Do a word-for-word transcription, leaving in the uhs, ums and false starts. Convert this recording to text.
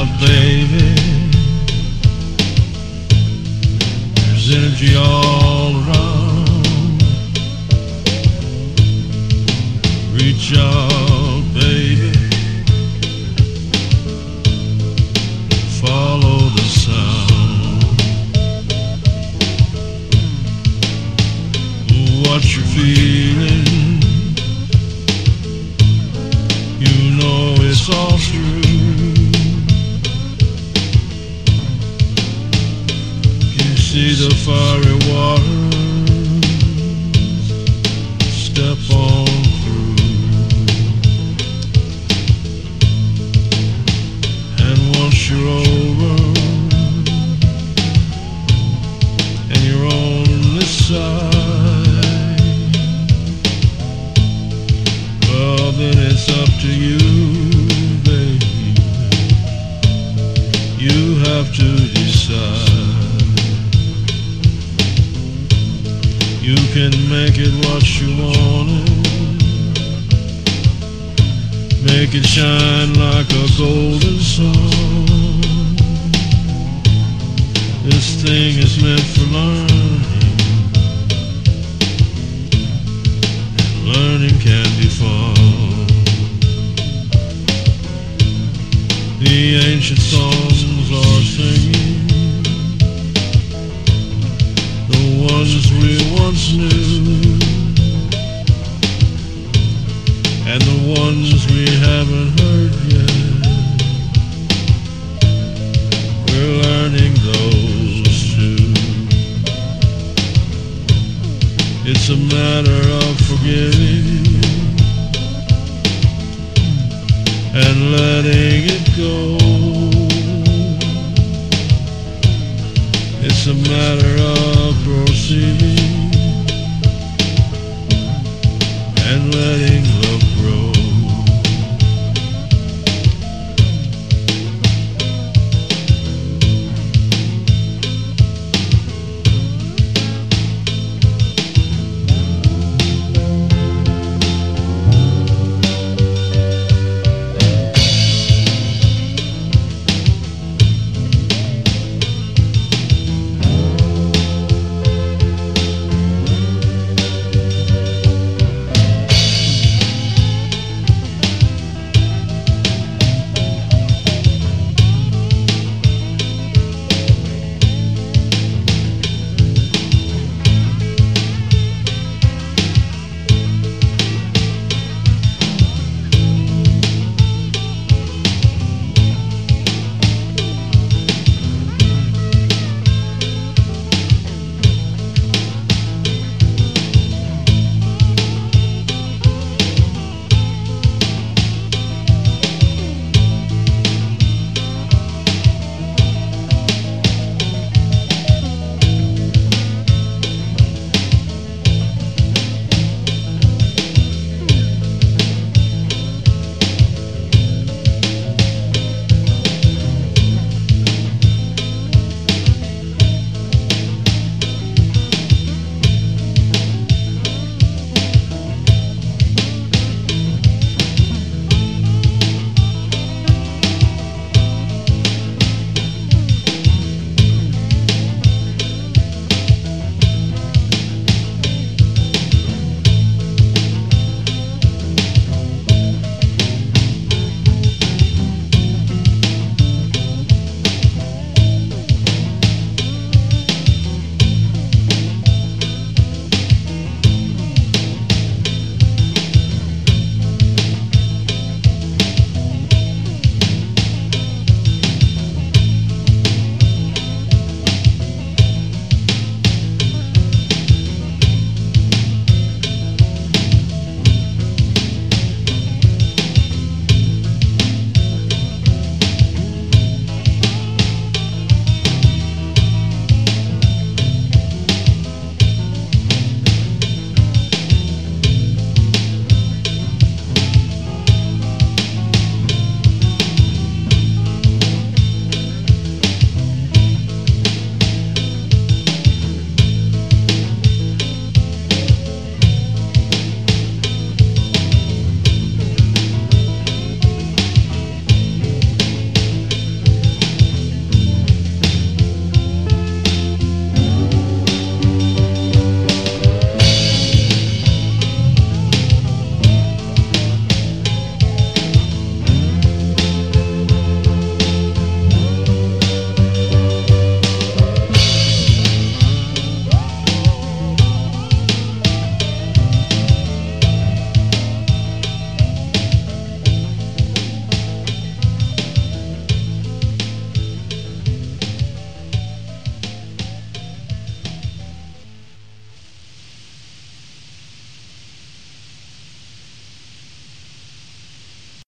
out, baby. There's energy all around. Reach out, baby. Follow the sound. What you're feeling, you know it's all true. You see the fiery waters, step on through. And once you're over and you're on this side, well then it's up to you, baby. You have to decide. You can make it what you want it. Make it shine like a golden sun. This thing is meant for learning, and learning can be fun. The ancient songs are singing, the ones we once knew, and the ones we haven't heard yet. We're learning those too. It's a matter of forgiving and letting it go. It's a matter of proceeding and letting go.